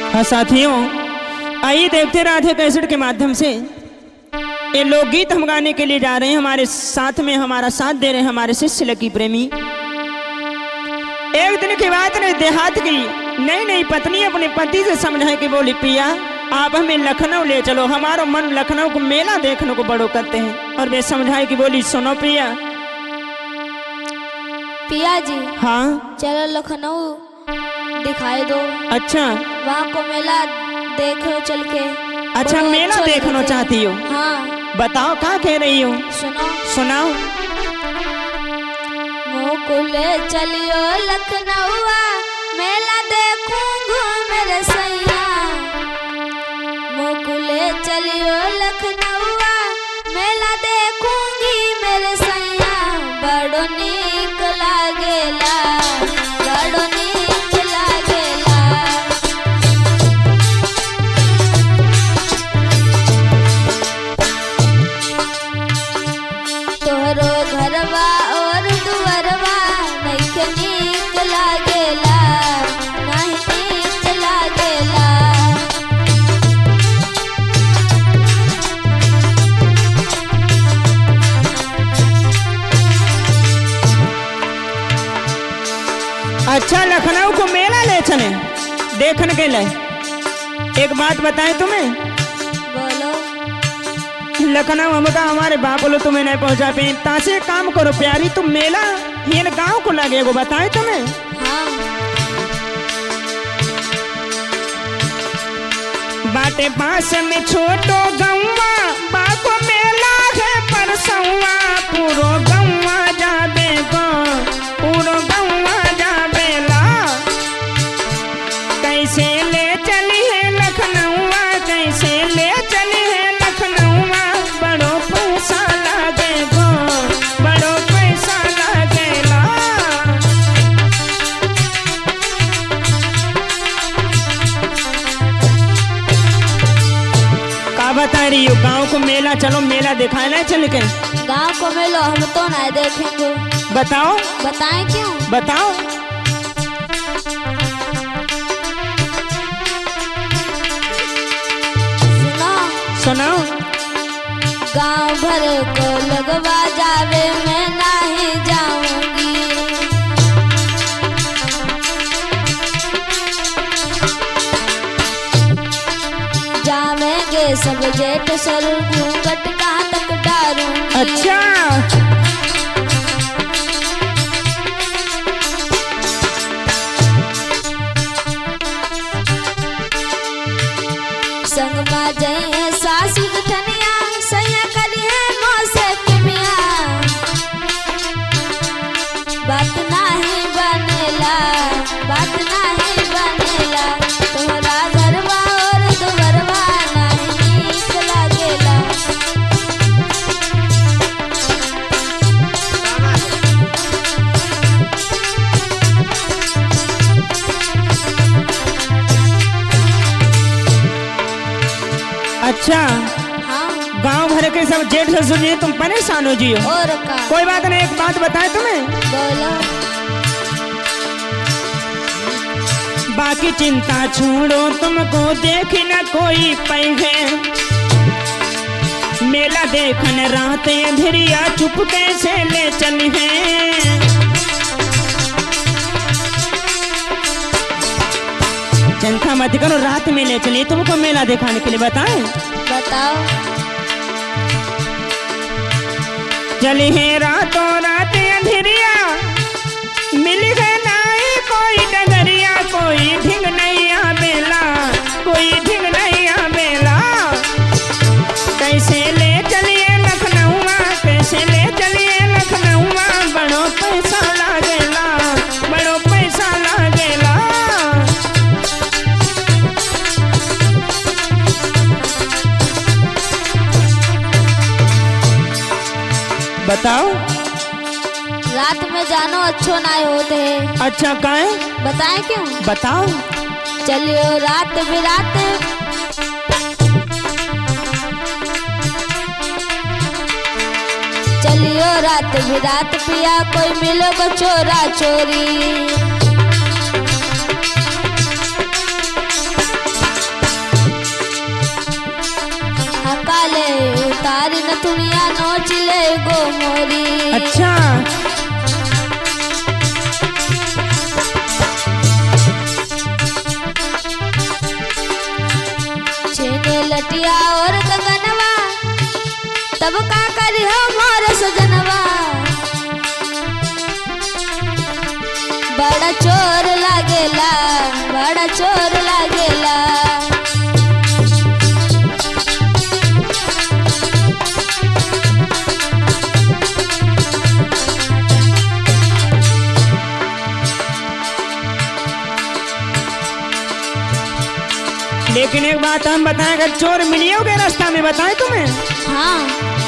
हाँ साथियों, आइए देखते राधे कैसेट के माध्यम से ये लोकगीत हम गाने के लिए जा रहे हैं। हमारे साथ में हमारा साथ दे रहे हैं हमारे शिष्य लकी प्रेमी। एक दिन की बात नहीं, देहात की नई नई पत्नी अपने पति से समझाए कि बोली पिया आप हमें लखनऊ ले चलो, हमारा मन लखनऊ को मेला देखने को बड़ो करते हैं। और वे समझाए कि बोली सुनो पिया। पिया जी हाँ चलो लखनऊ दिखाई दो। अच्छा वहाँ को मेला देखो चल के। अच्छा मेला देखना चाहती हो? हाँ बताओ क्या कह रही हो? सुनो सुनाओ। मोकुले चलियो लखनऊ मेला देखूंगा मेरे सैया। मोकुले चलियो लखनऊ मेला देखूंगी मेरे सैया। बड़ो नीक लागेला, बड़ो नीक लागेला। तोहरो घरवा और दुअरवा नइखे नीक लागेला, नहीं नीक लागेला। अच्छा लखनऊ को मेला ले चले देखने के लिए। एक बात बताएं तुम्हें, बोलो। लखनऊ हमका हमारे बाप लोग तुम्हें नहीं पहुंचा पे। तासे काम करो प्यारी, तुम मेला ये गांव को लगे वो बताएं तुम्हें। हाँ बाटे पास में छोटो गौवा बाको मेला है परसौवा। पूरो गौवा जाबे गो, पूरो गौवा जाबेला। कैसे ले चली है लखनऊआ, कैसे ले चली है लखनऊआ। बड़ो पैसा लागे गो, बड़ो पैसा लागेला। का बता रही हो? गांव को मेला चलो, मेला दिखाना चल के। गाँव को मेलो हम तो नहीं देखेंगे। बताओ बताएं क्यों? बताओ। सुनो सुनाओ। गाँव भर को लगवा जावे मैं नहीं जाऊंगी। जावेंगे सब जेठ सर घूंघट कहाँ तक डारूंगी। अच्छा संग मा जइए सासु धनिया सैया करी है मोसे किमिया। बात नहीं बनेला, बात नहीं बनेला। तोहरा घरवा और दुवरवा नहीं नीक लागेला। अच्छा हाँ गांव भर के सब जेठ ससुर जी तुम परेशान हो जियो। और का कोई बात नहीं, एक बात बताए तुम्हें। बोलो। बाकी चिंता छोड़ो, तुमको देख न कोई पैगे। मेला देखन रात अंधेरिया चुपके से ले चली है। चिंता मत करो, रात में ले चलिए तुमको मेला दिखाने के लिए। बताएं बताओ। चली है रातों रात अंधेरिया, मिल गए नाई कोई डगरिया। कोई ढिंग नहीं आ बेला, कोई ढिंग नहीं आ बेला। कैसे ले चलिए लखनऊआ, कैसे ले चलिए लखनऊआ। बड़ो पैसा लागेला, बड़ो पैसा लागेला। बताओ। रात में जानो अच्छो नहीं होते है। अच्छा काहे? बताएं क्यों? बताओ। चलियो रात बिरात चलियो रात बिरात पिया कोई मिलो को चोरा चोरी। सबका करियो मोर सजनवा बड़ा चोर लागेला बड़ा चोर लागेला। लेकिन एक बात हम बताएं, अगर चोर मिलियोगे रास्ता में, बताएं तुम्हें? हाँ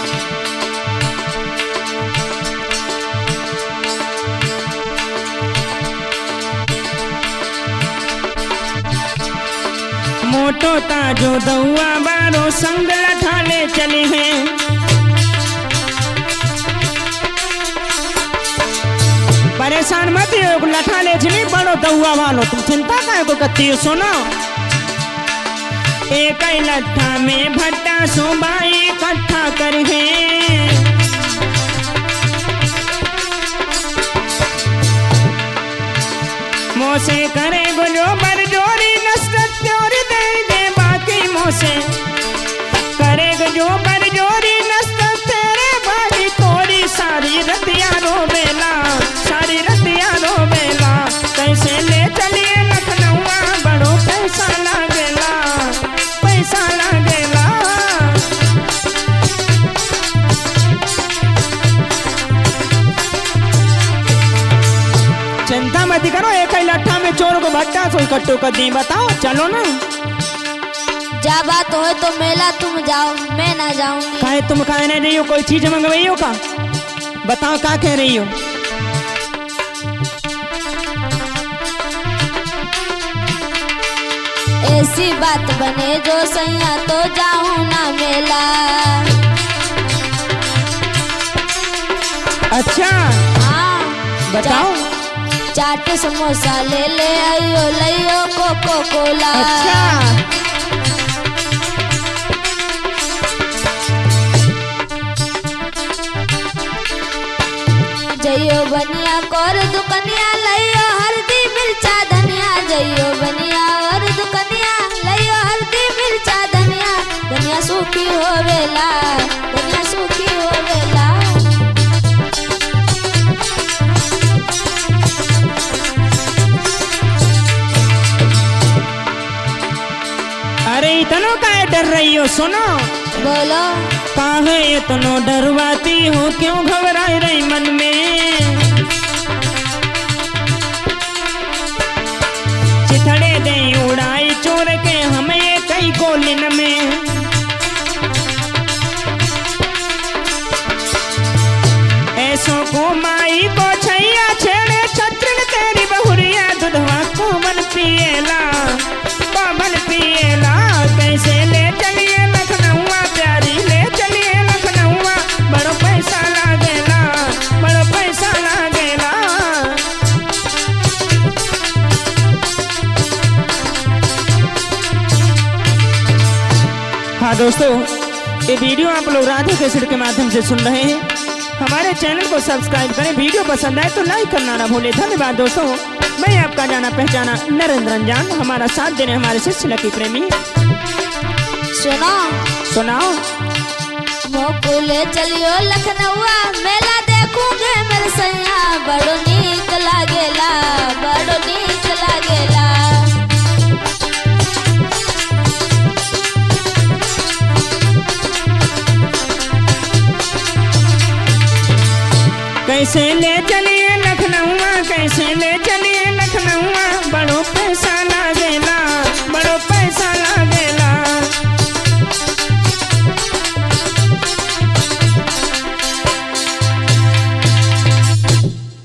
मोटो ताजो दउआ बारो संग लठाले चले हैं। परेशान मत हो, लठाले चली बड़ो दउआ वालो, तुम चिंता काहे को करती हो? सुनो, एक लट्ठा में भट्टा सुबाई इकट्ठा कर है। मोसे करे गुजो बरजोरी नसरत चोरी दे दे बाकी मोसे करे गुजो बरजोरी नसरत तेरे बाकी तोरी सारी रतिया रो बेला सारी रतिया रो बेला। कैसे ले चलिए लखनऊ बड़ो पैसा लागेला पैसा लागेला। चिंता मत करो, एक ही लट्ठा में चोर को भट्टा सो इकट्ठो कर दी। बताओ चलो ना। जा बात हो तो मेला तुम जाओ मैं ना जाऊंगी। काहे तुम कह नहीं रही हो? कोई चीज मंगवाई हो का? बताओ क्या कह रही हो? ऐसी बात बने जो सैया तो जाऊं ना मेला। अच्छा हाँ बताओ। चाट समोसा ले ले आइयो लियो कोको कोला। अच्छा जइयो बनिया कर दुकनिया लियो हल्दी मिर्चा धनिया। जइयो बनिया और दुकनिया लियो हल्दी मिर्चा धनिया। धनिया सूखी होवेला धनिया सूखी होवेला। अरे इतनो काहे डर रही हो? सुनो बोलो काहे इतनो डरवाती हो? क्यों घबराए रही मन में? चिथड़े दे उड़ाई चोर के हमें कई गोलिन में। ऐसो को माई को छैया छेड़े छत्र तेरी बहुरिया दुधवा को बन पिएला पवन पिएला। कैसे ले चलिए लखनऊ प्यारी ले चलिए लखनऊ बड़ो पैसा लागेला बड़ो पैसा लागेला। हाँ दोस्तों, ये वीडियो आप लोग राधे कैसेट के माध्यम से सुन रहे हैं। हमारे चैनल को सब्सक्राइब करें, वीडियो पसंद आए तो लाइक करना ना भूलें। धन्यवाद दोस्तों। मैं आपका जाना पहचाना नरेंद्र रंजान, हमारा साथ देने हमारे शिष्य लकी प्रेमी। सुनो सुनाओ। मोको ले चलियो लखनऊ मेला देखूंगे मेरे सैया। बड़ो नीक लागेला बड़ो नीक लागेला। कैसे ले